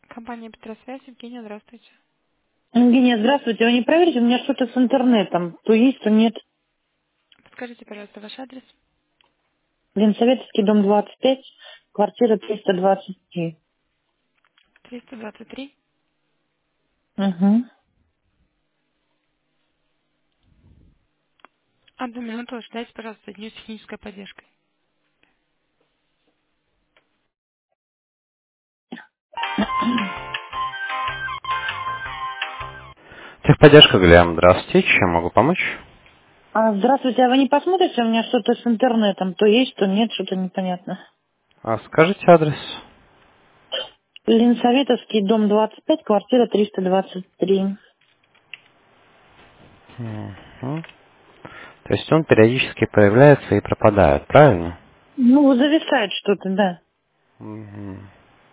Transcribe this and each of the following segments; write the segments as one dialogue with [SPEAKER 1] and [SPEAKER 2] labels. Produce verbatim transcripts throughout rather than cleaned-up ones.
[SPEAKER 1] Компания Петросвязь, Евгения, здравствуйте.
[SPEAKER 2] Евгения, здравствуйте. Вы не проверите, у меня что-то с интернетом. То есть, то нет.
[SPEAKER 1] Подскажите, пожалуйста, ваш адрес.
[SPEAKER 2] Ленсоветский, дом двадцать пять, квартира триста двадцать три.
[SPEAKER 1] триста двадцать три.
[SPEAKER 2] Угу.
[SPEAKER 1] Одну минуту, ожидайте, пожалуйста, соединюсь с технической поддержкой. Техподдержка, Глям, здравствуйте. Чем могу помочь?
[SPEAKER 2] А, здравствуйте, а вы не посмотрите, у меня что-то с интернетом. То есть, то нет, что-то непонятно.
[SPEAKER 1] А скажите адрес.
[SPEAKER 2] Ленсоветовский, дом двадцать пять, квартира триста двадцать три.
[SPEAKER 1] Мгм. То есть он периодически появляется и пропадает, правильно?
[SPEAKER 2] Ну, зависает что-то, да.
[SPEAKER 1] Мгм.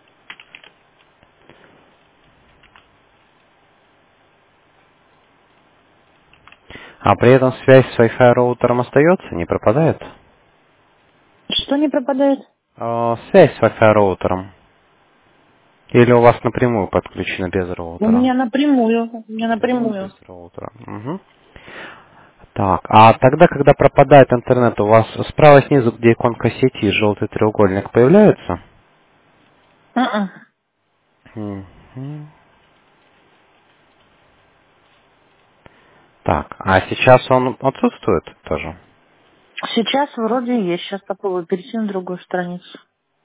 [SPEAKER 1] А при этом связь с Wi-Fi роутером остается, не пропадает?
[SPEAKER 2] Что не пропадает?
[SPEAKER 1] А, связь с Wi-Fi роутером. Или у вас напрямую подключена без
[SPEAKER 2] У
[SPEAKER 1] роутера?
[SPEAKER 2] меня напрямую, у меня
[SPEAKER 1] Напрямую
[SPEAKER 2] напрямую.
[SPEAKER 1] без роутера. Мгм. Так, а тогда, когда пропадает интернет, у вас справа снизу, где иконка сети, желтый треугольник появляется?
[SPEAKER 2] А-а.
[SPEAKER 1] Мгм. Так, а сейчас он отсутствует тоже?
[SPEAKER 2] Сейчас вроде есть. Сейчас попробую перейти на другую страницу.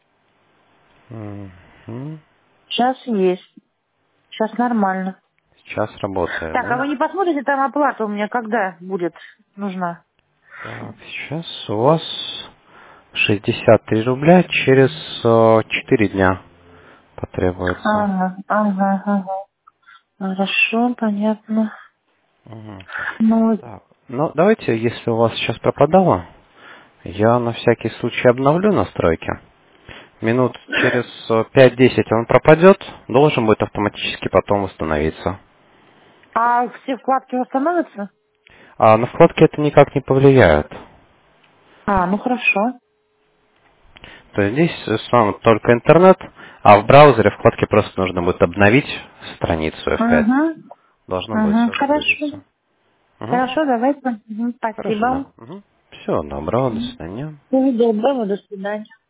[SPEAKER 1] Мгм.
[SPEAKER 2] Сейчас есть. Сейчас нормально.
[SPEAKER 1] Сейчас работает,
[SPEAKER 2] Так, а
[SPEAKER 1] да?
[SPEAKER 2] вы не посмотрите, там оплата у меня когда будет нужна?
[SPEAKER 1] Так, сейчас у вас шестьдесят три рубля, через э, четыре дня потребуется.
[SPEAKER 2] Ага, ага, ага. Хорошо, понятно.
[SPEAKER 1] Мгм.
[SPEAKER 2] Ну,
[SPEAKER 1] Так, ну давайте, если у вас сейчас пропадало, я на всякий случай обновлю настройки. Минут через э, пять-десять он пропадет, должен будет автоматически потом восстановиться.
[SPEAKER 2] а все вкладки восстановятся?
[SPEAKER 1] А на вкладке это никак не повлияет.
[SPEAKER 2] А, ну хорошо.
[SPEAKER 1] То есть здесь э, сам только интернет, а в браузере вкладке просто нужно будет обновить страницу эф пять.
[SPEAKER 2] Угу,
[SPEAKER 1] Должно будет
[SPEAKER 2] угу,
[SPEAKER 1] все
[SPEAKER 2] хорошо.
[SPEAKER 1] загрузиться. Мгм.
[SPEAKER 2] Хорошо, давайте. Мгм,
[SPEAKER 1] Хорошо,
[SPEAKER 2] спасибо.
[SPEAKER 1] да. Мгм. Все, доброго, до свидания.
[SPEAKER 2] Всего доброго, до свидания.